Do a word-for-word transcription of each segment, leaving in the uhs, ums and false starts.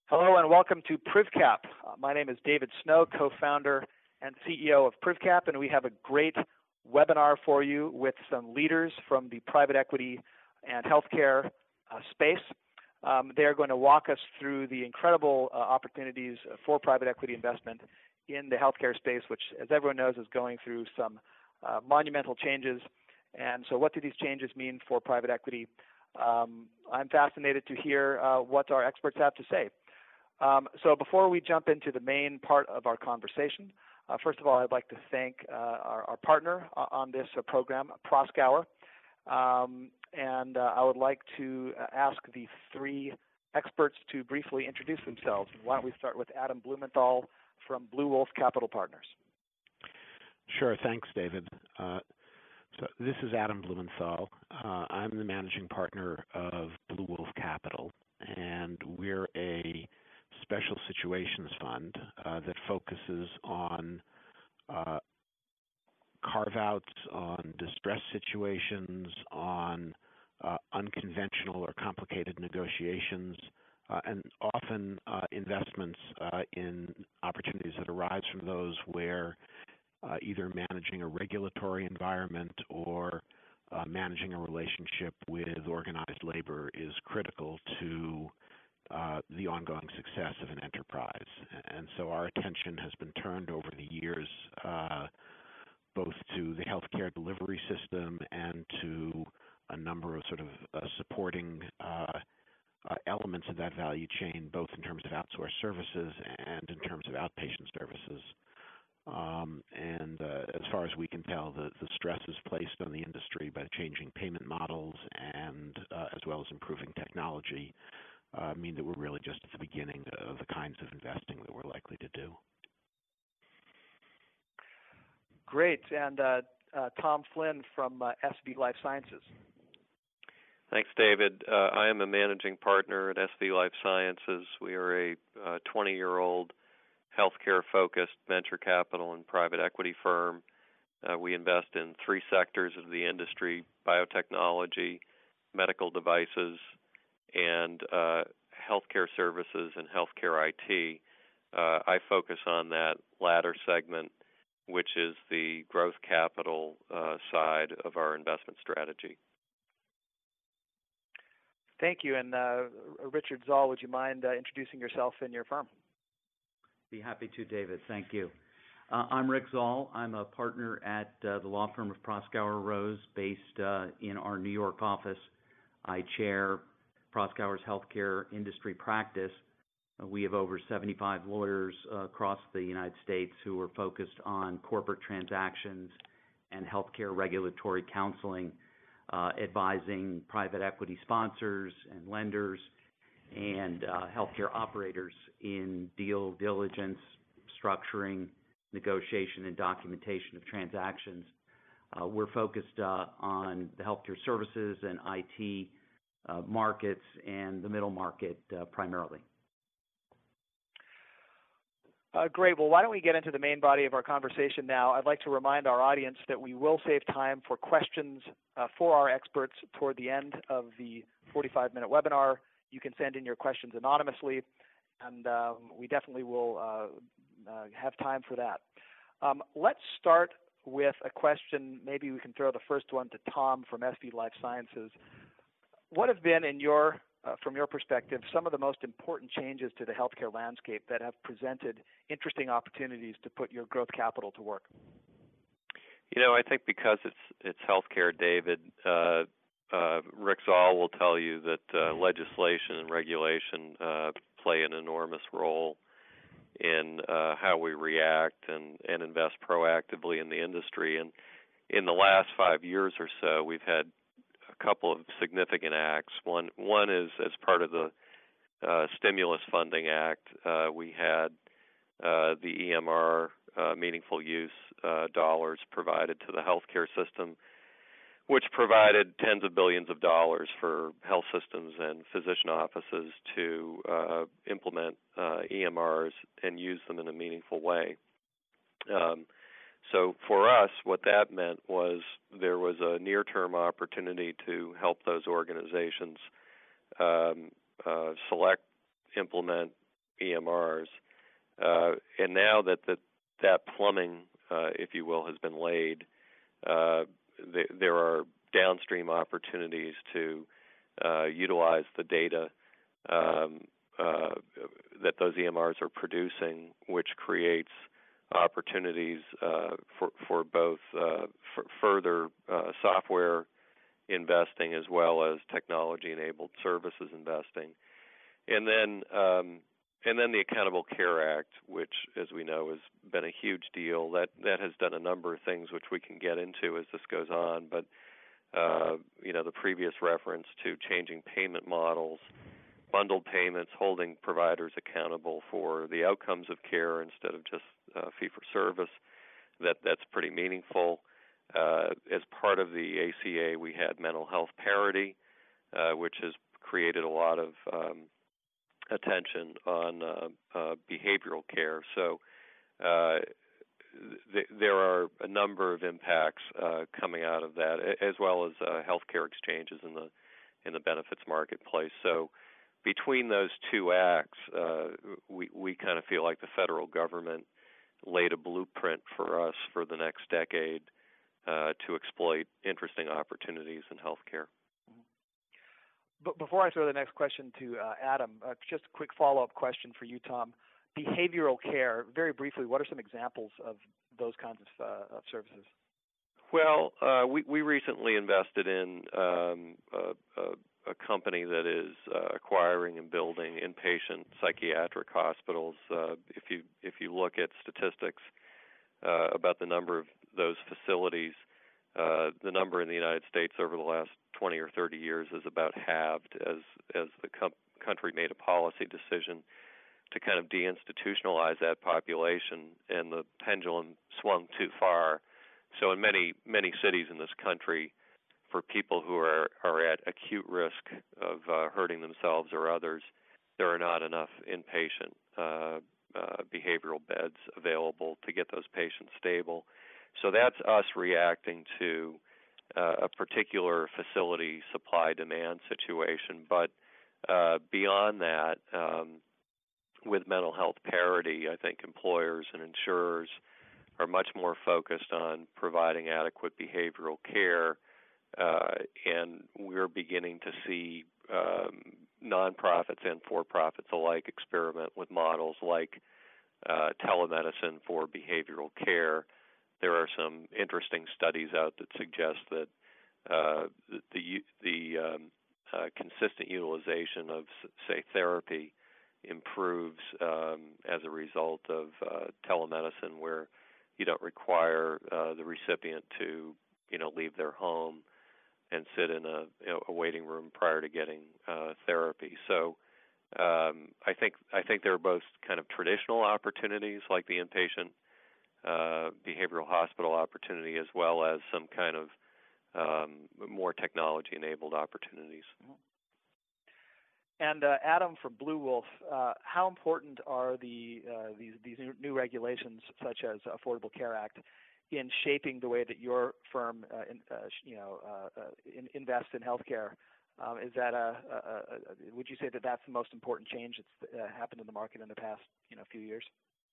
Hello and welcome to PrivCap. Uh, my name is David Snow, co-founder and C E O of PrivCap, and we have a great webinar for you with some leaders from the private equity and healthcare uh, space. Um, they are going to walk us through the incredible uh, opportunities for private equity investment in the healthcare space, which, as everyone knows, is going through some uh, monumental changes. And so what do these changes mean for private equity? Um, I'm fascinated to hear uh, what our experts have to say. Um, so before we jump into the main part of our conversation, uh, first of all, I'd like to thank uh, our, our partner on this uh, program, Proskauer. Um, and uh, I would like to ask the three experts to briefly introduce themselves. Why don't we start with Adam Blumenthal from Blue Wolf Capital Partners. Sure, thanks, David. Uh, so this is Adam Blumenthal. Uh, I'm the managing partner of Blue Wolf Capital, and we're a special situations fund uh, that focuses on uh, carve-outs, on distress situations, on uh, unconventional or complicated negotiations, uh, and often uh, investments uh, in opportunities that arise from those where uh, either managing a regulatory environment or uh, managing a relationship with organized labor is critical to Uh, the ongoing success of an enterprise. And so our attention has been turned over the years uh, both to the healthcare delivery system and to a number of sort of uh, supporting uh, uh, elements of that value chain, both in terms of outsourced services and in terms of outpatient services. Um, and uh, as far as we can tell, the, the stress is placed on the industry by changing payment models and uh, as well as improving technology. Uh, mean that we're really just at the beginning of the kinds of investing that we're likely to do. Great. And uh, uh, Tom Flynn from uh, S V Life Sciences. Thanks, David. Uh, I am a managing partner at S V Life Sciences. We are a uh, twenty-year-old healthcare-focused venture capital and private equity firm. Uh, we invest in three sectors of the industry: biotechnology, medical devices, and uh, healthcare services and healthcare I T. Uh, I focus on that latter segment, which is the growth capital uh, side of our investment strategy. Thank you. And uh, Richard Zoll, would you mind uh, introducing yourself and your firm? Be happy to, David. Thank you. Uh, I'm Rick Zoll. I'm a partner at uh, the law firm of Proskauer Rose, based uh, in our New York office. I chair Proskauer's healthcare industry practice. Uh, we have over seventy-five lawyers uh, across the United States who are focused on corporate transactions and healthcare regulatory counseling, uh, advising private equity sponsors and lenders and uh, healthcare operators in deal diligence, structuring, negotiation, and documentation of transactions. Uh, we're focused uh, on the healthcare services and I T Uh, markets and the middle market uh, primarily. Uh, great. Well, why don't we get into the main body of our conversation now? I'd like to remind our audience that we will save time for questions uh, for our experts toward the end of the forty-five minute webinar. You can send in your questions anonymously, and um, we definitely will uh, uh, have time for that. Um, let's start with a question. Maybe we can throw the first one to Tom from S V Life Sciences. What have been, in your, uh, from your perspective, some of the most important changes to the healthcare landscape that have presented interesting opportunities to put your growth capital to work? You know, I think because it's it's healthcare, David, uh, uh, Rick Zoll will tell you that uh, legislation and regulation uh, play an enormous role in uh, how we react and, and invest proactively in the industry. And in the last five years or so, we've had a couple of significant acts. One one is as part of the uh, Stimulus Funding Act, uh, we had uh, the E M R uh, meaningful use uh, dollars provided to the healthcare system, which provided tens of billions of dollars for health systems and physician offices to uh, implement uh, E M Rs and use them in a meaningful way. Um, So for us, what that meant was there was a near-term opportunity to help those organizations um, uh, select, implement, E M Rs. Uh, and now that the, that plumbing, uh, if you will, has been laid, uh, th- there are downstream opportunities to uh, utilize the data um, uh, that those E M Rs are producing, which creates opportunities uh, for, for both uh, for further uh, software investing as well as technology-enabled services investing. And then um, and then the Accountable Care Act, which, as we know, has been a huge deal. That that has done a number of things which we can get into as this goes on. But uh, you know, the previous reference to changing payment models, bundled payments, holding providers accountable for the outcomes of care instead of just uh, fee-for-service. That that's pretty meaningful. Uh, as part of the A C A, we had mental health parity, uh, which has created a lot of um, attention on uh, uh, behavioral care. So uh, th- there are a number of impacts uh, coming out of that, as well as uh, healthcare exchanges in the in the benefits marketplace. So between those two acts, uh, we we kind of feel like the federal government laid a blueprint for us for the next decade uh, to exploit interesting opportunities in healthcare. But before I throw the next question to uh, Adam, uh, just a quick follow-up question for you, Tom. Behavioral care, very briefly, what are some examples of those kinds of, uh, of services? Well, uh, we, we recently invested in um, a, a, a company that is uh, acquiring and building inpatient psychiatric hospitals. Uh, if you if you look at statistics uh, about the number of those facilities, uh, the number in the United States over the last twenty or thirty years is about halved as as the com- country made a policy decision to kind of deinstitutionalize that population, and the pendulum swung too far. So in many many cities in this country, for people who are, are at acute risk of uh, hurting themselves or others, there are not enough inpatient uh, uh, behavioral beds available to get those patients stable. So that's us reacting to uh, a particular facility supply-demand situation. But uh, beyond that, um, with mental health parity, I think employers and insurers are much more focused on providing adequate behavioral care, uh, and we're beginning to see um, nonprofits and for-profits alike experiment with models like uh, telemedicine for behavioral care. There are some interesting studies out that suggest that uh, the the um, uh, consistent utilization of, say, therapy improves um, as a result of uh, telemedicine, where you don't require uh, the recipient to, you know, leave their home and sit in a, you know, a waiting room prior to getting uh, therapy. So um, I think I think there are both kind of traditional opportunities like the inpatient uh, behavioral hospital opportunity, as well as some kind of um, more technology-enabled opportunities. And uh, Adam from Blue Wolf, uh, how important are the uh, these these new regulations, such as Affordable Care Act, in shaping the way that your firm, uh, in, uh, you know, uh, uh, in, invests in healthcare? Um, is that a, a, a, a? Would you say that that's the most important change that's uh, happened in the market in the past, you know, few years?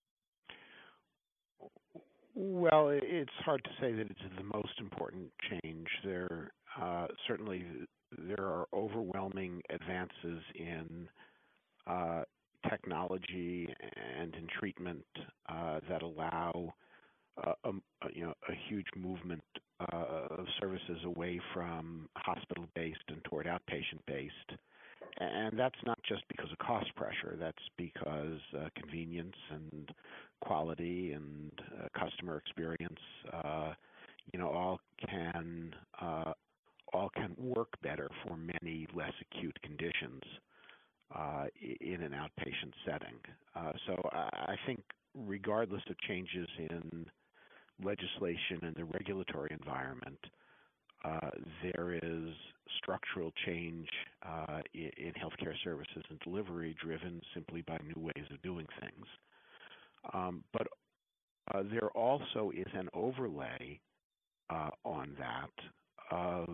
Well, it's hard to say that it's the most important change. There uh, certainly there are overwhelming advances in uh, technology and in treatment uh, that allow uh, a, you know a huge movement uh, of services away from hospital-based and toward outpatient-based. And that's not just because of cost pressure. That's because uh, convenience and quality and uh, customer experience, uh, you know, all can uh, all can work better for many less acute conditions uh, in an outpatient setting. Uh, so I, I think, regardless of changes in legislation and the regulatory environment, Uh, there is structural change uh, in, in healthcare services and delivery driven simply by new ways of doing things. Um, but uh, there also is an overlay uh, on that of,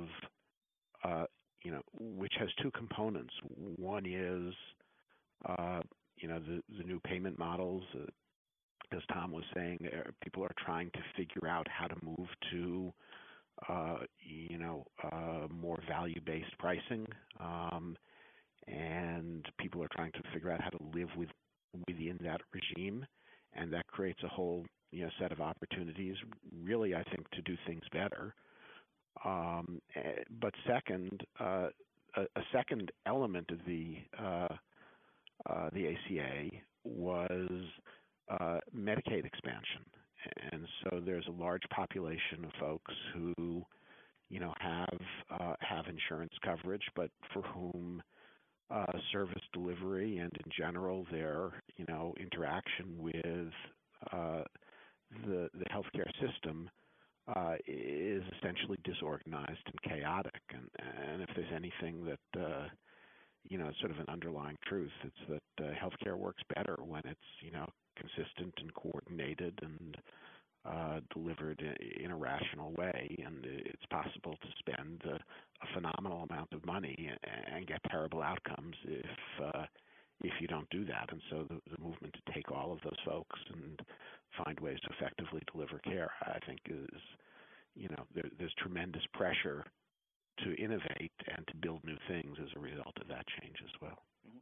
uh, you know, which has two components. One is, uh, you know, the, the new payment models, uh, as Tom was saying, uh, people are trying to figure out how to move to, uh, you know, uh, more value-based pricing, um, and people are trying to figure out how to live with within that regime, and that creates a whole, you know, set of opportunities, really, I think, to do things better. Um, but second, uh, a, a second element of the uh, uh, the A C A was uh, Medicaid expansion, and so there's a large population of folks who, you know, have uh, have insurance coverage, but for whom uh, service delivery and in general their, you know, interaction with uh, the the healthcare system uh, is essentially disorganized and chaotic. And, and if there's anything that uh, you know, sort of an underlying truth, it's that uh, healthcare works better when it's, you know, consistent and coordinated and uh, delivered in a rational way, and it's possible to spend a, a phenomenal amount of money and get terrible outcomes if uh, if you don't do that. And so the, the movement to take all of those folks and find ways to effectively deliver care, I think, is, you know, there, there's tremendous pressure to innovate and to build new things as a result of that change as well. Mm-hmm.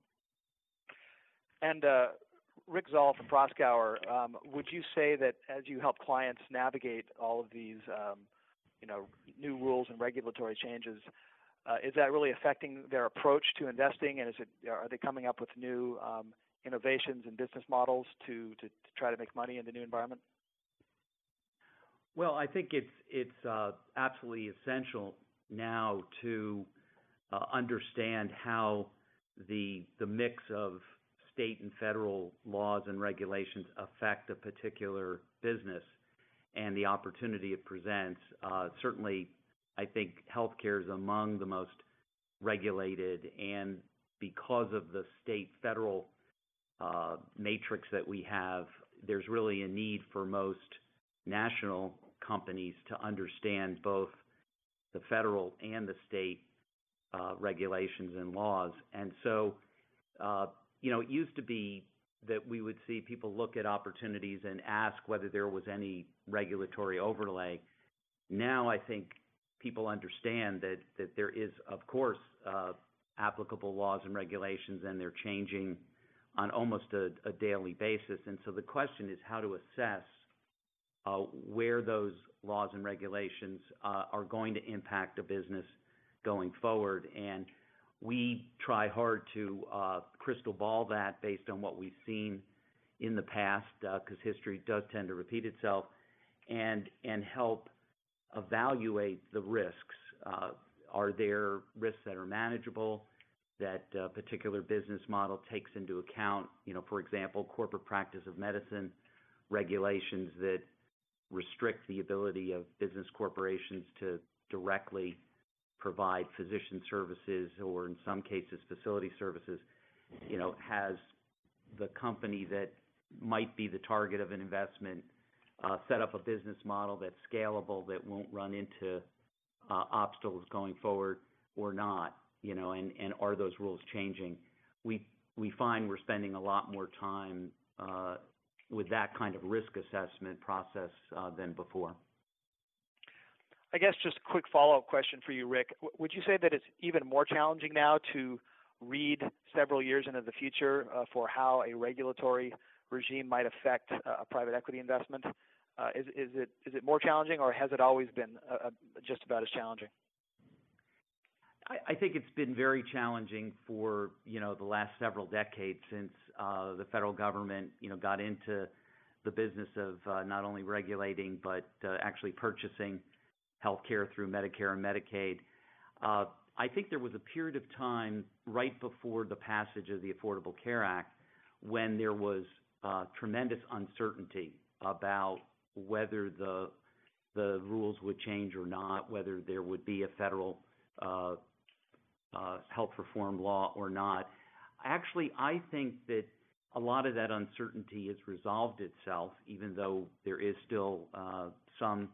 And uh, Rick Zoll from Proskauer, um, would you say that as you help clients navigate all of these, um, you know, new rules and regulatory changes, uh, is that really affecting their approach to investing? And is it, are they coming up with new um, innovations and business models to, to, to try to make money in the new environment? Well, I think it's it's uh, absolutely essential now to uh, understand how the the mix of state and federal laws and regulations affect a particular business and the opportunity it presents. Uh, certainly, I think healthcare is among the most regulated, and because of the state-federal uh, matrix that we have, there's really a need for most national companies to understand both the federal and the state uh, regulations and laws. And so, uh, you know, it used to be that we would see people look at opportunities and ask whether there was any regulatory overlay. Now I think people understand that, that there is, of course, uh, applicable laws and regulations, and they're changing on almost a, a daily basis. And so the question is how to assess uh, where those laws and regulations uh, are going to impact a business going forward. And we try hard to uh, crystal ball that based on what we've seen in the past, because uh, history does tend to repeat itself, and and help evaluate the risks. Uh, are there risks that are manageable, that a particular business model takes into account, you know, for example, corporate practice of medicine regulations that restrict the ability of business corporations to directly provide physician services, or in some cases facility services, you know, has the company that might be the target of an investment uh, set up a business model that's scalable, that won't run into uh, obstacles going forward or not, you know, and, and are those rules changing? We we find we're spending a lot more time uh, with that kind of risk assessment process uh, than before. I guess just a quick follow-up question for you, Rick. Would you say that it's even more challenging now to read several years into the future uh, for how a regulatory regime might affect uh, a private equity investment? Uh, is, is it is it more challenging, or has it always been uh, just about as challenging? I, I think it's been very challenging for, you know, the last several decades since uh, the federal government, you know, got into the business of uh, not only regulating but uh, actually purchasing healthcare through Medicare and Medicaid. Uh, I think there was a period of time right before the passage of the Affordable Care Act when there was uh, tremendous uncertainty about whether the the rules would change or not, whether there would be a federal uh, uh, health reform law or not. Actually, I think that a lot of that uncertainty has resolved itself, even though there is still uh, some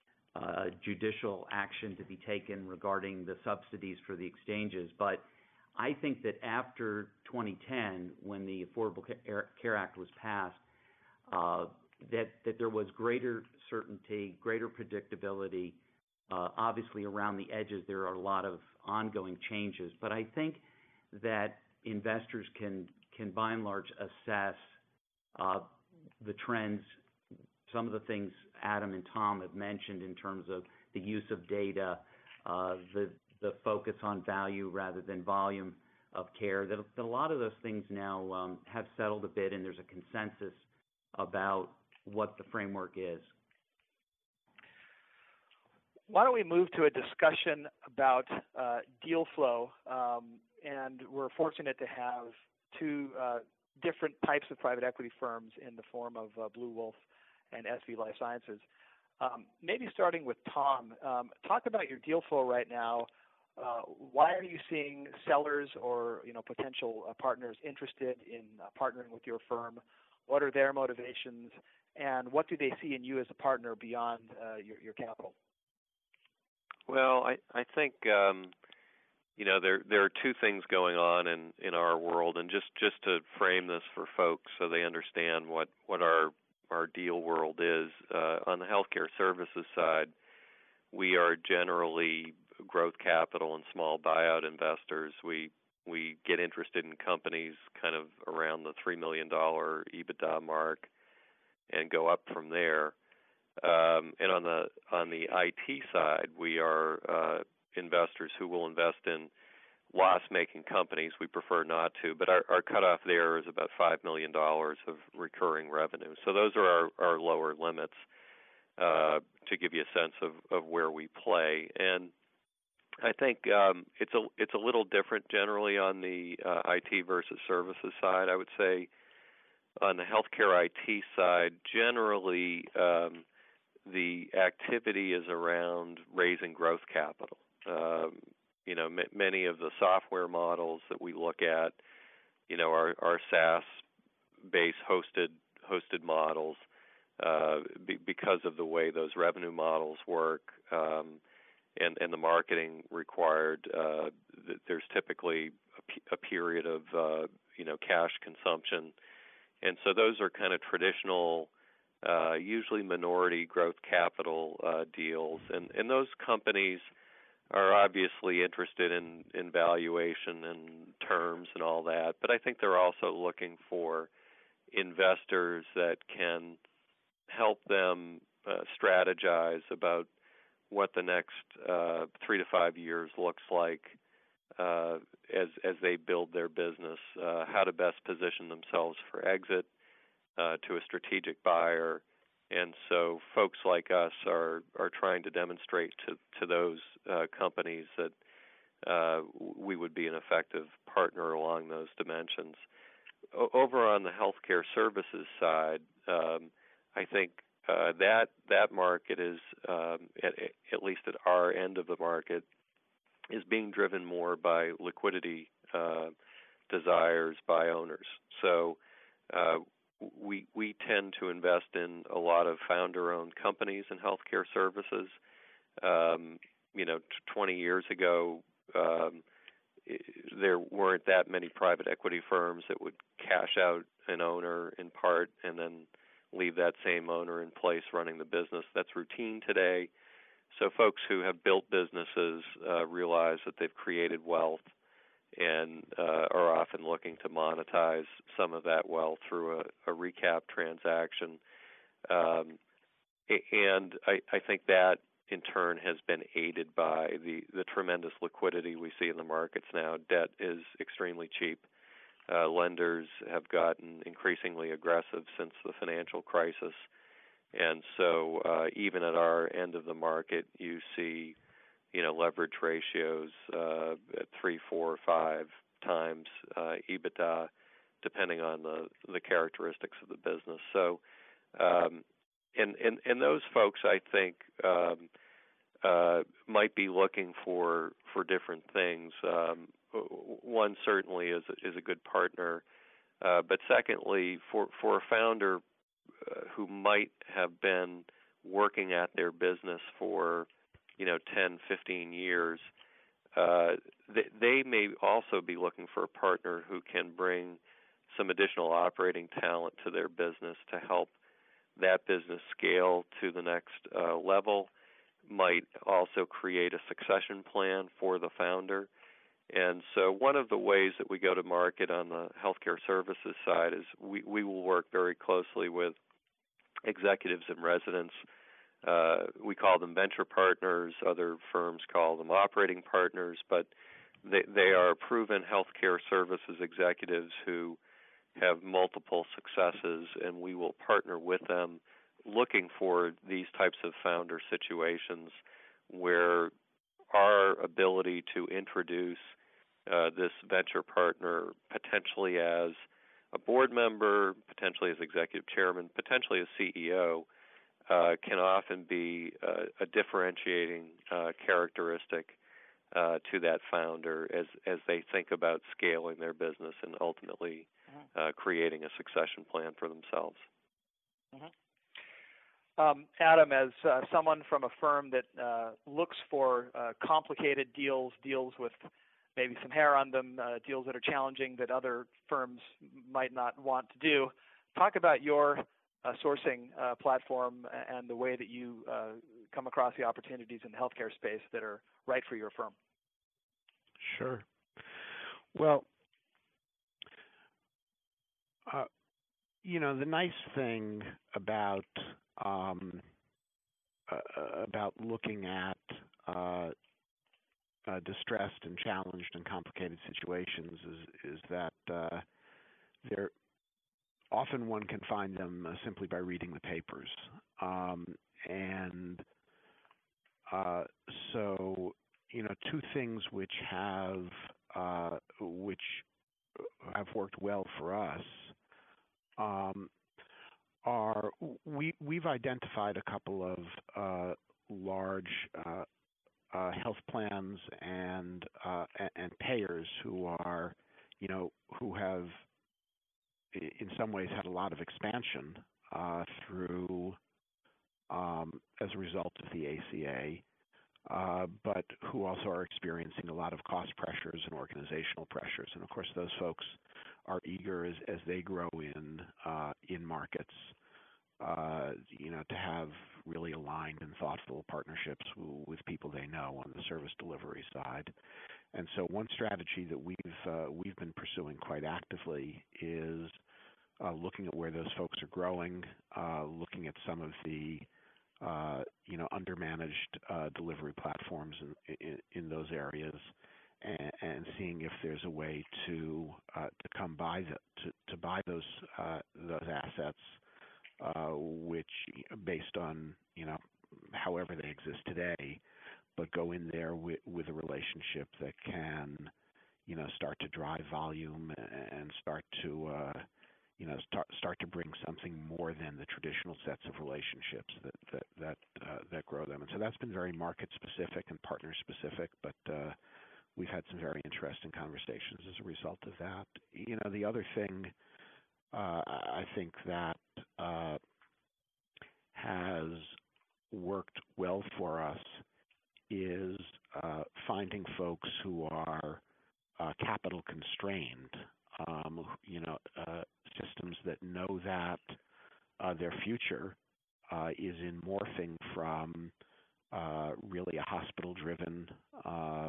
Uh, judicial action to be taken regarding the subsidies for the exchanges. But I think that after twenty ten, when the Affordable Care Act was passed, uh, that, that there was greater certainty, greater predictability. Uh, obviously, around the edges, there are a lot of ongoing changes. But I think that investors can, can by and large, assess uh, the trends, some of the things Adam and Tom have mentioned in terms of the use of data, uh, the, the focus on value rather than volume of care, that, that a lot of those things now um, have settled a bit, and there's a consensus about what the framework is. Why don't we move to a discussion about uh, deal flow? Um, and we're fortunate to have two uh, different types of private equity firms in the form of uh, Blue Wolf and S V Life Sciences. Um, maybe starting with Tom, um, talk about your deal flow right now. Uh, why are you seeing sellers or you know potential uh, partners interested in uh, partnering with your firm? What are their motivations, and what do they see in you as a partner beyond uh, your, your capital? Well, I I think um, you know there there are two things going on in, in our world, and just, just to frame this for folks so they understand what, what our our deal world is. Uh, on the healthcare services side, we are generally growth capital and small buyout investors. We we get interested in companies kind of around the three million dollars EBITDA mark and go up from there. Um, and on the on the I T side, we are uh, investors who will invest in loss-making companies. We prefer not to, but our, our cutoff there is about five million dollars of recurring revenue. So those are our, our lower limits uh, to give you a sense of, of where we play. And I think um, it's a it's a little different generally on the uh, I T versus services side. I would say on the healthcare I T side, generally um, the activity is around raising growth capital. Um, you know, m- many of the software models that we look at, you know, are, are SaaS-based hosted hosted models uh, be, because of the way those revenue models work um, and, and the marketing required. Uh, th- there's typically a, p- a period of, uh, you know, cash consumption. And so those are kind of traditional Uh, usually minority growth capital uh, deals, and, and those companies are obviously interested in, in valuation and terms and all that, but I think they're also looking for investors that can help them uh, strategize about what the next uh, three to five years looks like uh, as as they build their business, uh, how to best position themselves for exit, Uh, to a strategic buyer. And so folks like us are, are trying to demonstrate to, to those uh, companies that uh, we would be an effective partner along those dimensions. O- over on the healthcare services side, um, I think uh, that that market is, um, at, at least at our end of the market, is being driven more by liquidity uh, desires by owners. So uh, We we tend to invest in a lot of founder-owned companies in healthcare services. Um, you know, twenty years ago, um, there weren't that many private equity firms that would cash out an owner in part and then leave that same owner in place running the business. That's routine today. So folks who have built businesses uh, realize that they've created wealth and uh, are often looking to monetize some of that wealth through a, a recap transaction. Um, and I, I think that, in turn, has been aided by the, the tremendous liquidity we see in the markets now. Debt is extremely cheap. Uh, lenders have gotten increasingly aggressive since the financial crisis. And so uh, even at our end of the market, you see you know, leverage ratios uh, at three, four, five times uh, EBITDA, depending on the, the characteristics of the business. So, um, and, and and those folks, I think, um, uh, might be looking for for different things. Um, one certainly is is a good partner, uh, but secondly, for for a founder uh, who might have been working at their business for you know, ten, fifteen years, uh, they, they may also be looking for a partner who can bring some additional operating talent to their business to help that business scale to the next uh, level, might also create a succession plan for the founder. And so one of the ways that we go to market on the healthcare services side is we, we will work very closely with executives in residence. Uh, we call them venture partners. Other firms call them operating partners, but they, they are proven healthcare services executives who have multiple successes, and we will partner with them looking for these types of founder situations where our ability to introduce uh, this venture partner potentially as a board member, potentially as executive chairman, potentially as C E O, uh, can often be uh, a differentiating uh, characteristic uh, to that founder as, as they think about scaling their business and ultimately uh, creating a succession plan for themselves. Mm-hmm. Um, Adam, as uh, someone from a firm that uh, looks for uh, complicated deals, deals with maybe some hair on them, uh, deals that are challenging that other firms might not want to do, talk about your uh, sourcing uh, platform and the way that you uh, come across the opportunities in the healthcare space that are right for your firm. Sure. Well, uh, you know, the nice thing about um, uh, about looking at uh, uh, distressed and challenged and complicated situations is is that uh, there often one can find them uh, simply by reading the papers, um, and uh, so you know, two things which have uh, which have worked well for us. Um, are we we've identified a couple of uh, large uh, uh, health plans and uh, and payers who are, you know, who have in some ways had a lot of expansion uh, through um, as a result of the A C A, uh, but who also are experiencing a lot of cost pressures and organizational pressures. And of course, those folks are eager as, as they grow in uh, in markets, uh, you know, to have really aligned and thoughtful partnerships w- with people they know on the service delivery side. And so, one strategy that we've uh, we've been pursuing quite actively is uh, looking at where those folks are growing, uh, looking at some of the uh, you know undermanaged uh, delivery platforms in, in, in those areas, and, and seeing if there's a way to uh, to come by the, to to buy those uh, those assets, uh, which based on you know however they exist today, but go in there with, with a relationship that can you know start to drive volume and start to uh, you know start start to bring something more than the traditional sets of relationships that that that, uh, that grow them. And so that's been very market specific and partner specific, but uh, we've had some very interesting conversations as a result of that. You know, the other thing uh, I think that uh, has worked well for us is uh, finding folks who are uh, capital constrained, um, you know, uh, systems that know that uh, their future uh, is in morphing from uh, really a hospital-driven uh,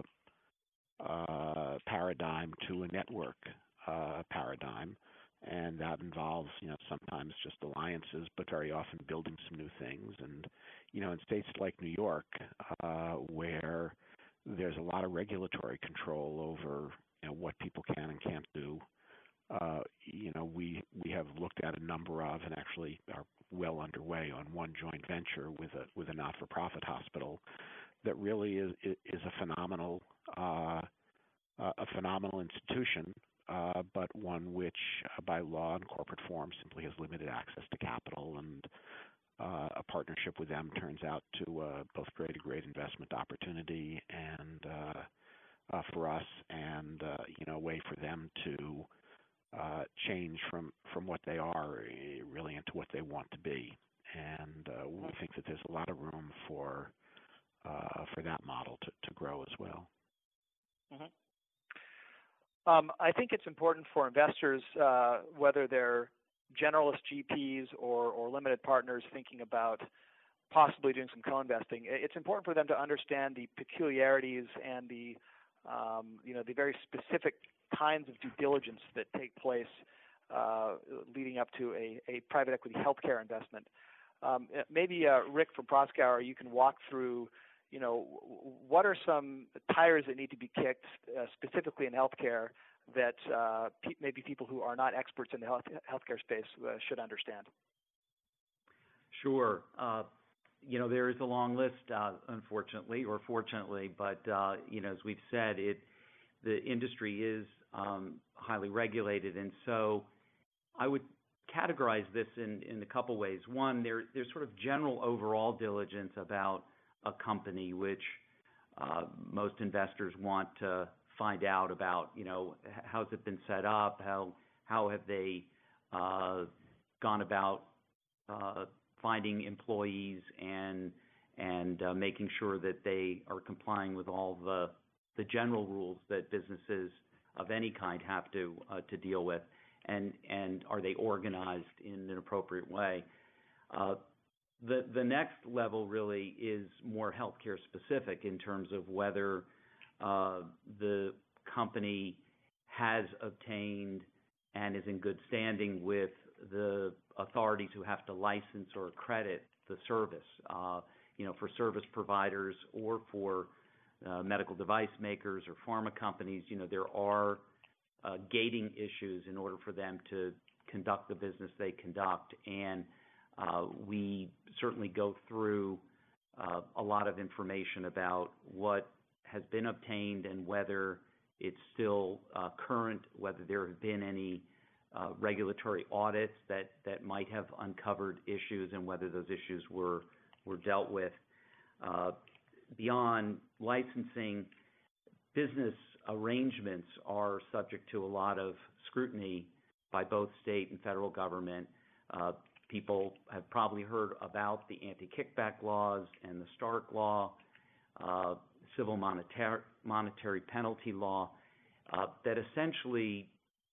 uh, paradigm to a network uh, paradigm. And that involves, you know, sometimes just alliances, but very often building some new things. And, you know, in states like New York, uh, where there's a lot of regulatory control over, you know, what people can and can't do, uh, you know, we we have looked at a number of, and actually are well underway on one joint venture with a with a not-for-profit hospital that really is is a phenomenal uh, a phenomenal institution. Uh, but one which, uh, by law and corporate form, simply has limited access to capital, and uh, a partnership with them turns out to uh, both create a great investment opportunity and uh, uh, for us, and uh, you know, a way for them to uh, change from from what they are really into what they want to be. And uh, we think that there's a lot of room for uh, for that model to, to grow as well. Mm-hmm. Um, I think it's important for investors, uh, whether they're generalist G Ps or, or limited partners thinking about possibly doing some co-investing. It's important for them to understand the peculiarities and the, um, you know, the very specific kinds of due diligence that take place uh, leading up to a, a private equity healthcare investment. Um, maybe uh, Rick from Proskauer, you can walk through, you know, what are some tires that need to be kicked uh, specifically in healthcare that uh, pe- maybe people who are not experts in the health healthcare space uh, should understand? Sure. Uh, you know, there is a long list, uh, unfortunately, or fortunately, but, uh, you know, as we've said, it the industry is um, highly regulated, and so I would categorize this in, in a couple ways. One, there, there's sort of general overall diligence about a company, which uh, most investors want to find out about, you know, how's it been set up, how how have they uh, gone about uh, finding employees and and uh, making sure that they are complying with all the the general rules that businesses of any kind have to uh, to deal with, and and are they organized in an appropriate way. Uh, the the next level really is more healthcare specific in terms of whether uh, the company has obtained and is in good standing with the authorities who have to license or accredit the service. Uh, you know, for service providers or for uh, medical device makers or pharma companies, you know, there are uh, gating issues in order for them to conduct the business they conduct. And uh, we certainly go through uh, a lot of information about what has been obtained and whether it's still uh, current, whether there have been any uh, regulatory audits that, that might have uncovered issues and whether those issues were, were dealt with. Uh, beyond licensing, business arrangements are subject to a lot of scrutiny by both state and federal government. Uh, people have probably heard about the anti-kickback laws and the Stark law, uh, civil monetary, monetary penalty law, uh, that essentially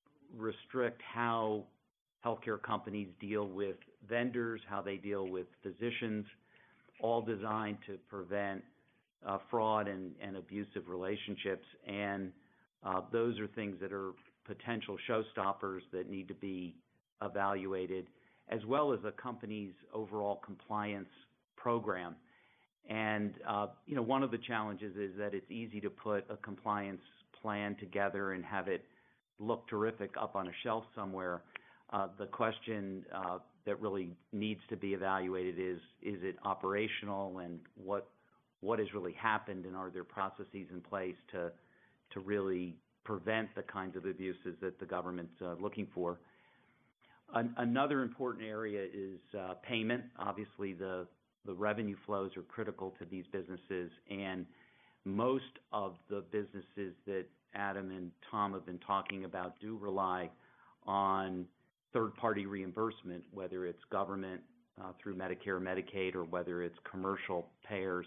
restrict how healthcare companies deal with vendors, how they deal with physicians, all designed to prevent uh, fraud and, and abusive relationships. And uh, those are things that are potential showstoppers that need to be evaluated, as well as a company's overall compliance program. And, uh, you know, one of the challenges is that it's easy to put a compliance plan together and have it look terrific up on a shelf somewhere. Uh, the question uh, that really needs to be evaluated is, is it operational, and what what has really happened, and are there processes in place to to really prevent the kinds of abuses that the government's uh, looking for. An, another important area is uh, payment. Obviously, the the revenue flows are critical to these businesses, and most of the businesses that Adam and Tom have been talking about do rely on third-party reimbursement, whether it's government uh, through Medicare, Medicaid, or whether it's commercial payers.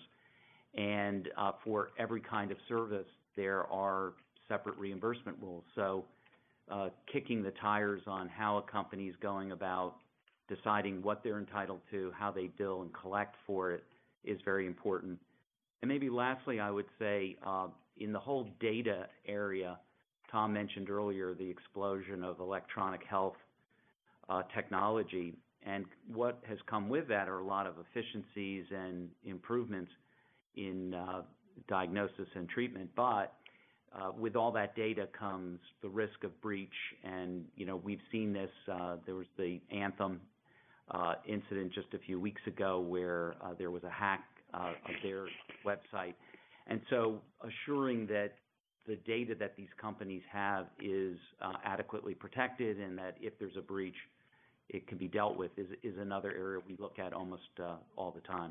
And uh, for every kind of service, there are separate reimbursement rules. So uh, kicking the tires on how a company is going about deciding what they're entitled to, how they bill and collect for it, is very important. And maybe lastly, I would say uh, in the whole data area, Tom mentioned earlier the explosion of electronic health uh, technology, and what has come with that are a lot of efficiencies and improvements in uh, diagnosis and treatment. But uh, with all that data comes the risk of breach, and you know we've seen this. Uh, there was the Anthem uh, incident just a few weeks ago where uh, there was a hack uh, of their website, and so assuring that the data that these companies have is uh, adequately protected, and that if there's a breach, it can be dealt with, is, is another area we look at almost uh, all the time.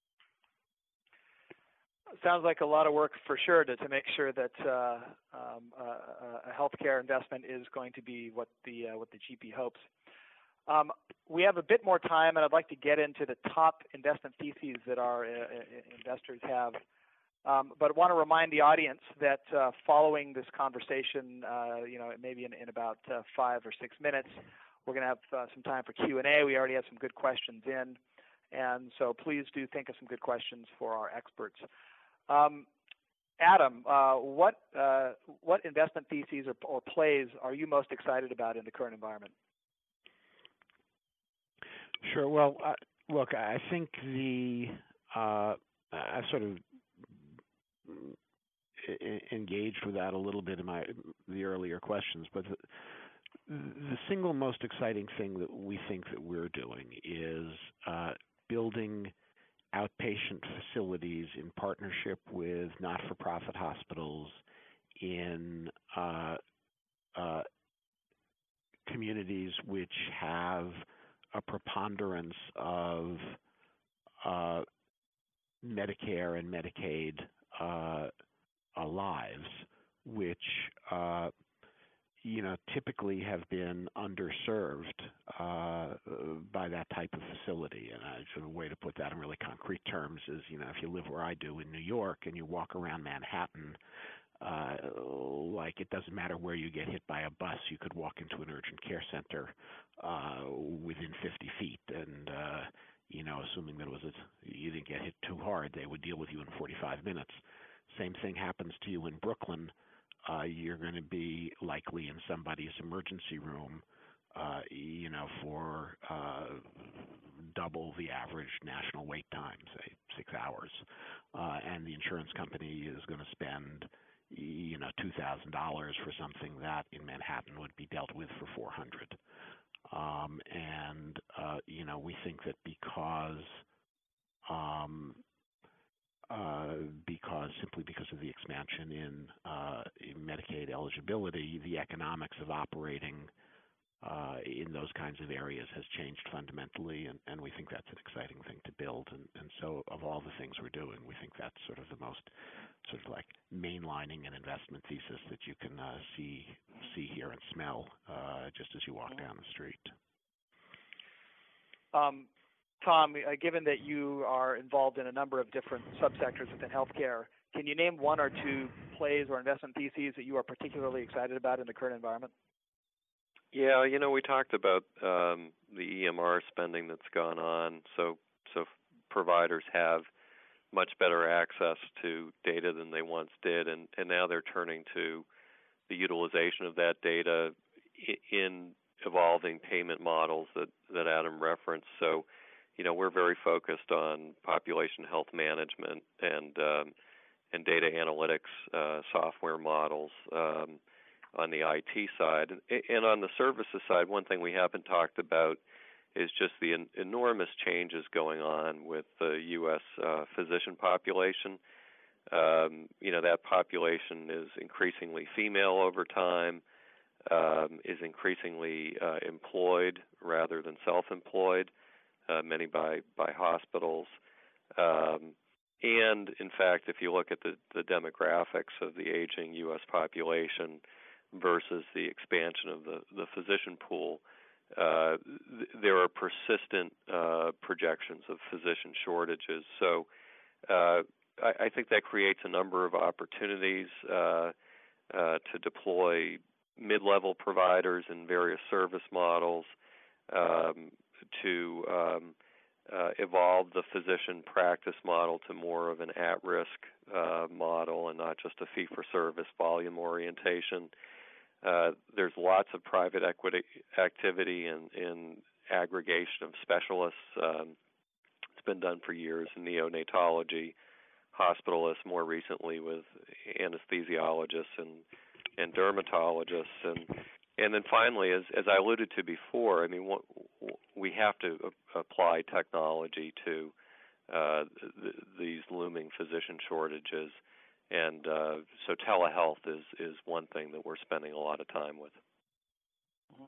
Sounds like a lot of work for sure to, to make sure that uh, um, uh, a healthcare investment is going to be what the uh, what the G P hopes. Um, we have a bit more time, and I'd like to get into the top investment theses that our uh, investors have Um, but I want to remind the audience that uh, following this conversation, uh, you know, maybe in, in about uh, five or six minutes, we're going to have uh, some time for Q and A. We already have some good questions in, and so please do think of some good questions for our experts. Um, Adam, uh, what uh, what investment theses or, or plays are you most excited about in the current environment? Sure. Well, uh, look, I think the uh, I sort of engaged with that a little bit in my the earlier questions, but the, the single most exciting thing that we think that we're doing is uh, building outpatient facilities in partnership with not-for-profit hospitals in uh, uh, communities which have a preponderance of uh, Medicare and Medicaid uh, uh, lives, which uh, you know typically have been underserved uh, by that type of facility. And uh, sort of a way to put that in really concrete terms is, you know, if you live where I do in New York and you walk around Manhattan, uh, like it doesn't matter where you get hit by a bus, you could walk into an urgent care center uh, within fifty feet, and uh, you know, assuming that it was a, you didn't get hit too hard, they would deal with you in forty-five minutes. Same thing happens to you in Brooklyn. Uh, you're going to be likely in somebody's emergency room, uh, you know, for uh, double the average national wait time, say six hours, uh, and the insurance company is going to spend, you know, two thousand dollars for something that in Manhattan would be dealt with for four hundred dollars. Um, and uh, you know, we think that because um, uh, because simply because of the expansion in, uh, in Medicaid eligibility, the economics of operating uh, in those kinds of areas has changed fundamentally, and, and we think that's an exciting thing to build. And, and so, of all the things we're doing, we think that's sort of the most sort of like mainlining an investment thesis that you can uh, see see, hear, and smell uh, just as you walk down the street. Um, Tom, uh, given that you are involved in a number of different subsectors within healthcare, can you name one or two plays or investment theses that you are particularly excited about in the current environment? Yeah, you know, we talked about um, the E M R spending that's gone on, so so providers have much better access to data than they once did, and, and now they're turning to the utilization of that data in evolving payment models that, that Adam referenced. So, you know, we're very focused on population health management and um, and data analytics uh, software models um, on the I T side. And, and on the services side, one thing we haven't talked about is just the en- enormous changes going on with the U S uh, physician population. Um, you know, that population is increasingly female over time, um, is increasingly uh, employed rather than self-employed, uh, many by, by hospitals. Um, and, in fact, if you look at the, the demographics of the aging U S population versus the expansion of the, the physician pool, uh, th- there are persistent uh, projections of physician shortages. So uh, I, I think that creates a number of opportunities uh, uh, to deploy mid-level providers in various service models, um, to um, uh, evolve the physician practice model to more of an at-risk uh, model and not just a fee-for-service volume orientation. Uh, there's lots of private equity activity in, in aggregation of specialists. Um, it's been done for years in neonatology, hospitalists, more recently with anesthesiologists and, and dermatologists. And and then finally, as, as I alluded to before, I mean, what, we have to a- apply technology to uh, th- these looming physician shortages. And uh, so telehealth is, is one thing that we're spending a lot of time with. Mm-hmm.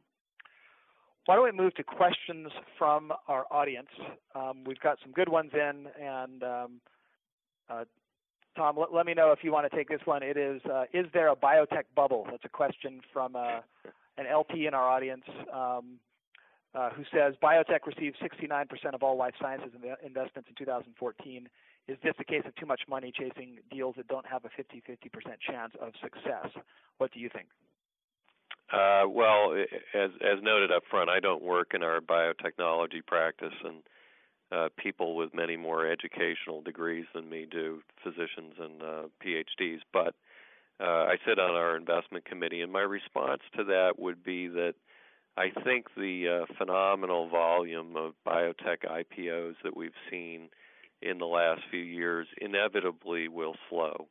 Why don't we move to questions from our audience? Um, we've got some good ones in, and um, uh, Tom, let, let me know if you want to take this one. It is, uh, is there a biotech bubble? That's a question from uh, an L P in our audience. Um, uh, who says biotech received sixty-nine percent of all life sciences investments in two thousand fourteen. Is this a case of too much money chasing deals that don't have a fifty-fifty percent chance of success? What do you think? Uh, well, as as noted up front, I don't work in our biotechnology practice, and uh, people with many more educational degrees than me do, physicians and uh, P H Ds. But uh, I sit on our investment committee, and my response to that would be that I think the uh, phenomenal volume of biotech I P Os that we've seen in the last few years inevitably will slow.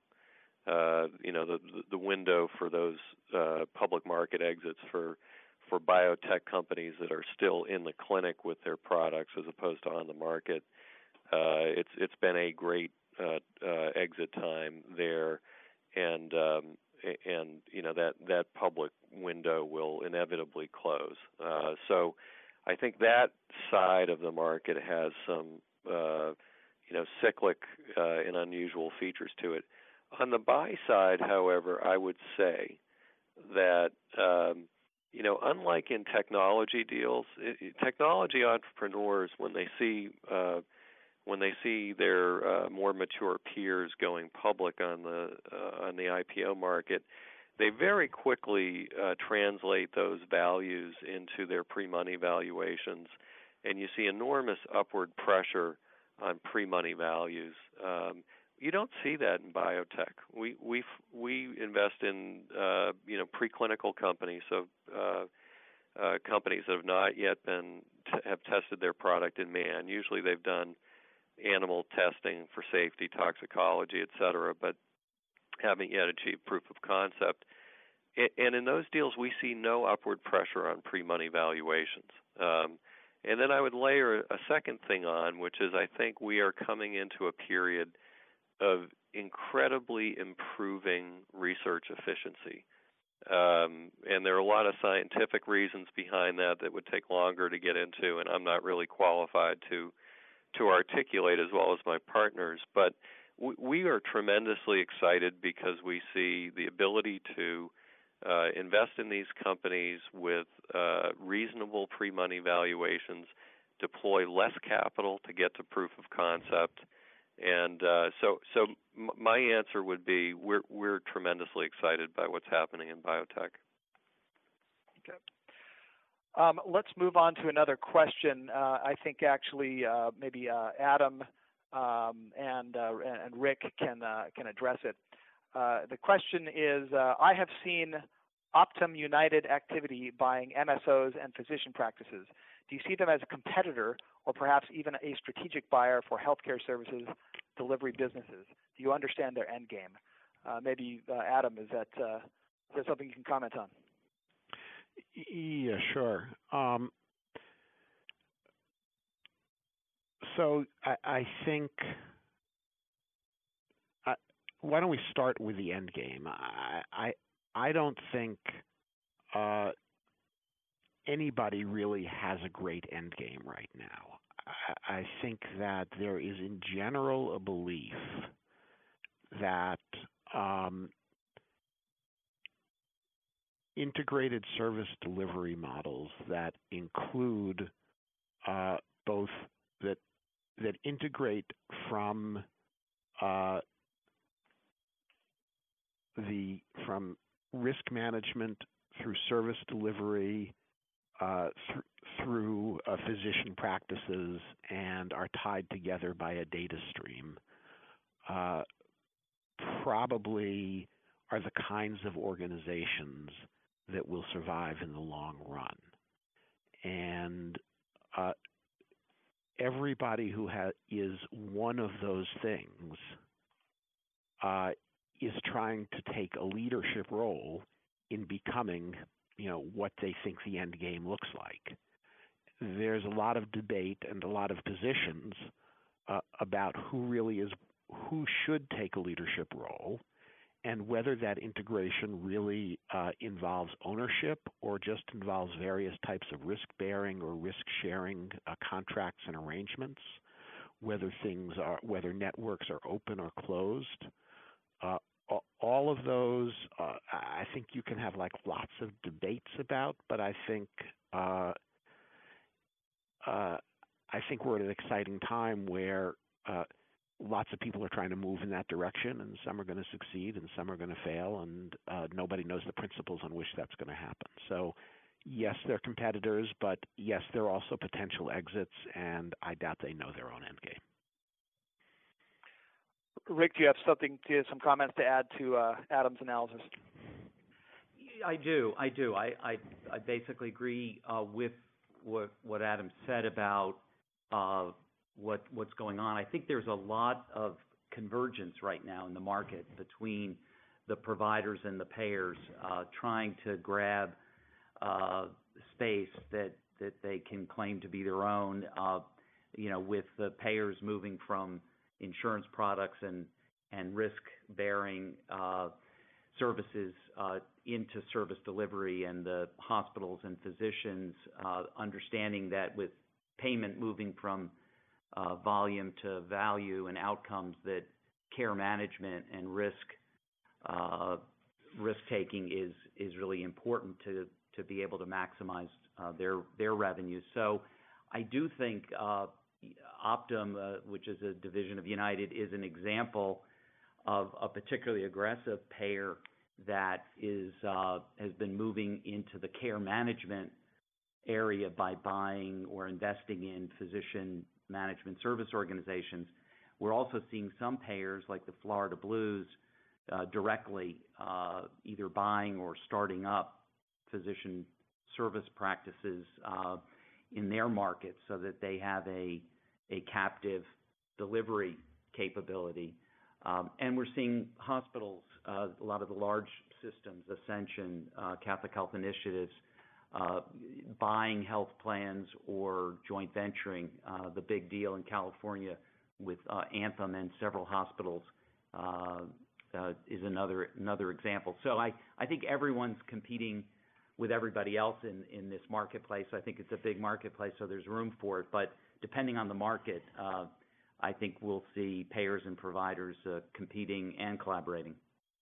Uh, you know, the the window for those uh, public market exits for for biotech companies that are still in the clinic with their products as opposed to on the market, uh, it's it's been a great uh, uh, exit time there, and um, and you know that that public window will inevitably close. Uh, so, I think that side of the market has some uh, you know cyclic uh, and unusual features to it. On the buy side, however, I would say that, um, you know, unlike in technology deals, it, technology entrepreneurs, when they see uh, when they see their uh, more mature peers going public on the uh, on the I P O market, they very quickly uh, translate those values into their pre-money valuations, and you see enormous upward pressure on pre-money values. Um, You don't see that in biotech. We we we invest in uh, you know preclinical companies, so uh, uh, companies that have not yet been t- have tested their product in man. Usually, they've done animal testing for safety, toxicology, et cetera, but haven't yet achieved proof of concept. And, and in those deals, we see no upward pressure on pre-money valuations. Um, and then I would layer a second thing on, which is I think we are coming into a period of incredibly improving research efficiency. Um, and there are a lot of scientific reasons behind that that would take longer to get into, and I'm not really qualified to to articulate as well as my partners. But we, we are tremendously excited because we see the ability to uh, invest in these companies with uh, reasonable pre-money valuations, deploy less capital to get to proof of concept. And uh, so, so m- my answer would be we're we're tremendously excited by what's happening in biotech. Okay. Um, let's move on to another question. Uh, I think actually uh, maybe uh, Adam um, and uh, and Rick can uh, can address it. Uh, the question is: uh, I have seen Optum United activity buying M S Os and physician practices. Do you see them as a competitor, or perhaps even a strategic buyer for healthcare services delivery businesses? Do you understand their end game? Uh, maybe uh, Adam, is that uh, is that something you can comment on? Yeah, sure. Um, so I, I think, uh, why don't we start with the end game? I I, I don't think uh, anybody really has a great end game right now. I, I think that there is in general a belief that um, integrated service delivery models that include uh, both that that integrate from uh, the from risk management through service delivery uh, th- through uh, physician practices and are tied together by a data stream uh, probably are the kinds of organizations that will survive in the long run. And uh, everybody who ha- is one of those things uh, is trying to take a leadership role in becoming, you know, what they think the end game looks like. There's a lot of debate and a lot of positions uh, about who really is, who should take a leadership role, and whether that integration really uh, involves ownership or just involves various types of risk-bearing or risk-sharing uh, contracts and arrangements, whether things are, whether networks are open or closed. Uh, all of those, uh, I think you can have like lots of debates about, but I think uh, uh, I think we're at an exciting time where uh, lots of people are trying to move in that direction, and some are going to succeed and some are going to fail, and uh, nobody knows the principles on which that's going to happen. So yes, they're competitors, but yes, they're also potential exits, and I doubt they know their own end game. Rick, do you have something to, some comments to add to uh, Adam's analysis? I do. I do. I, I, I basically agree uh, with what, what Adam said about uh, what, what's going on. I think there's a lot of convergence right now in the market between the providers and the payers uh, trying to grab uh, space that, that they can claim to be their own, uh, you know, with the payers moving from insurance products and, and risk-bearing uh, services uh, into service delivery, and the hospitals and physicians uh, understanding that with payment moving from uh, volume to value and outcomes, that care management and risk uh, risk-taking is is really important to to be able to maximize uh, their their revenue. So I do think uh, Optum, uh, which is a division of United, is an example of a particularly aggressive payer that is uh, has been moving into the care management area by buying or investing in physician management service organizations. We're also seeing some payers like the Florida Blues uh, directly uh, either buying or starting up physician service practices uh, in their markets so that they have a a captive delivery capability. Um, and we're seeing hospitals, uh, a lot of the large systems, Ascension, uh, Catholic Health Initiatives, uh, buying health plans or joint venturing. Uh, the big deal in California with uh, Anthem and several hospitals uh, uh, is another another example. So I, I think everyone's competing with everybody else in, in this marketplace. I think it's a big marketplace, so there's room for it. But depending on the market, uh, I think we'll see payers and providers uh, competing and collaborating.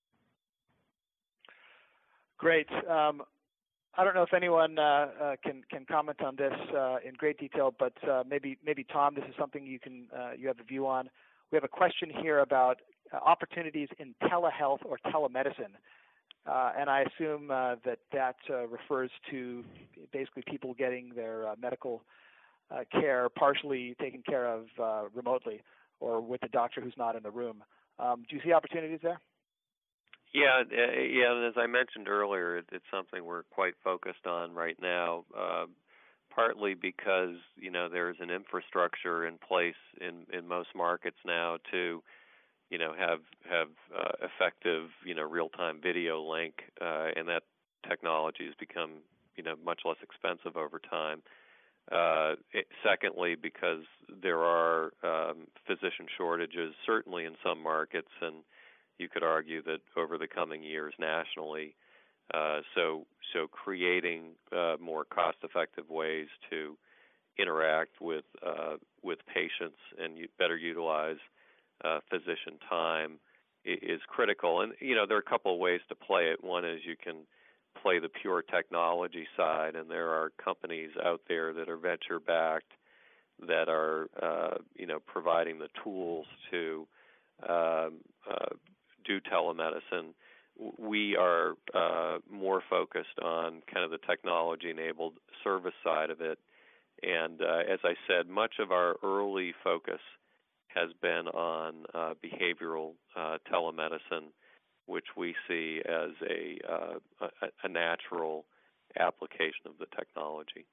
Great. Um, I don't know if anyone uh, uh, can can comment on this uh, in great detail, but uh, maybe maybe Tom, this is something you can uh, you have a view on. We have a question here about uh, opportunities in telehealth or telemedicine, uh, and I assume uh, that that uh, refers to basically people getting their uh, medical uh, care partially taken care of uh, remotely or with a doctor who's not in the room. Um, do you see opportunities there? Yeah, yeah. And as I mentioned earlier, it, it's something we're quite focused on right now. Uh, partly because you know there's an infrastructure in place in, in most markets now to you know have have uh, effective you know real-time video link, uh, and that technology has become you know much less expensive over time. Uh, it, secondly, because there are um, physician shortages, certainly in some markets, and you could argue that over the coming years nationally. Uh, so, so creating uh, more cost-effective ways to interact with uh, with patients and u- better utilize uh, physician time is critical. And you know, there are a couple of ways to play it. One is you can play the pure technology side, and there are companies out there that are venture-backed that are uh, you know providing the tools to um, uh, do telemedicine. We are uh, more focused on kind of the technology-enabled service side of it. And uh, as I said, much of our early focus has been on uh, behavioral uh, telemedicine, which we see as a, uh, a, a natural application of the technology.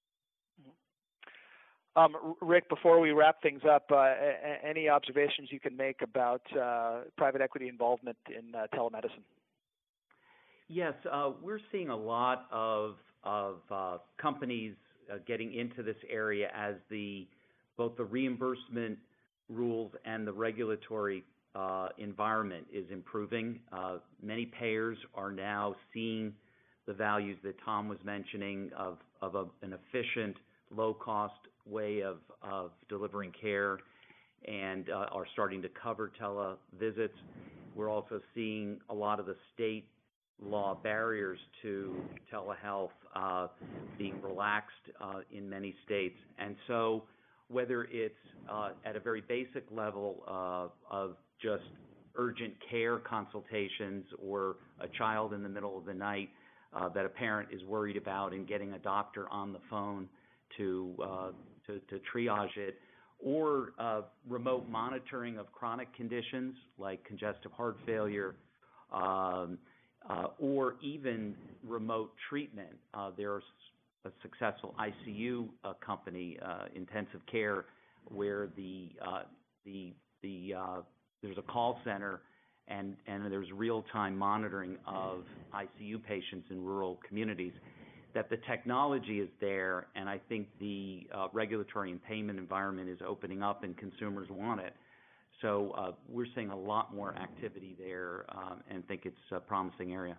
Um, Rick, before we wrap things up, uh, a- any observations you can make about uh, private equity involvement in uh, telemedicine? Yes, uh, we're seeing a lot of of uh, companies uh, getting into this area as the both the reimbursement rules and the regulatory uh, environment is improving. Uh, many payers are now seeing the values that Tom was mentioning of of a, an efficient, low-cost way of, of delivering care, and uh, are starting to cover televisits. We're also seeing a lot of the state law barriers to telehealth uh, being relaxed uh, in many states. And so whether it's uh, at a very basic level uh, of just urgent care consultations or a child in the middle of the night uh, that a parent is worried about and getting a doctor on the phone to, uh, to, to triage it, or uh, remote monitoring of chronic conditions like congestive heart failure, um, uh, or even remote treatment. Uh, there's a successful I C U uh, company, uh, intensive care, where the uh, the the uh, there's a call center and and there's real-time monitoring of I C U patients in rural communities. That the technology is there, and I think the uh, regulatory and payment environment is opening up, and consumers want it. So uh, we're seeing a lot more activity there, um, and think it's a promising area.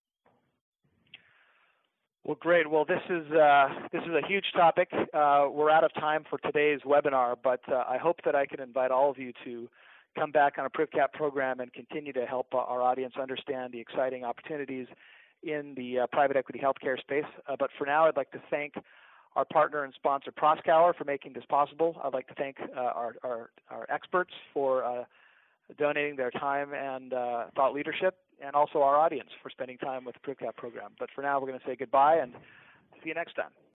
Well, great. Well, this is uh, this is a huge topic. Uh, we're out of time for today's webinar, but uh, I hope that I can invite all of you to come back on a PrivCap program and continue to help uh, our audience understand the exciting opportunities in the uh, private equity healthcare space. Uh, but for now, I'd like to thank our partner and sponsor, Proskauer, for making this possible. I'd like to thank uh, our, our, our experts for uh, donating their time and uh, thought leadership, and also our audience for spending time with the PrivCap program. But for now, we're going to say goodbye and see you next time.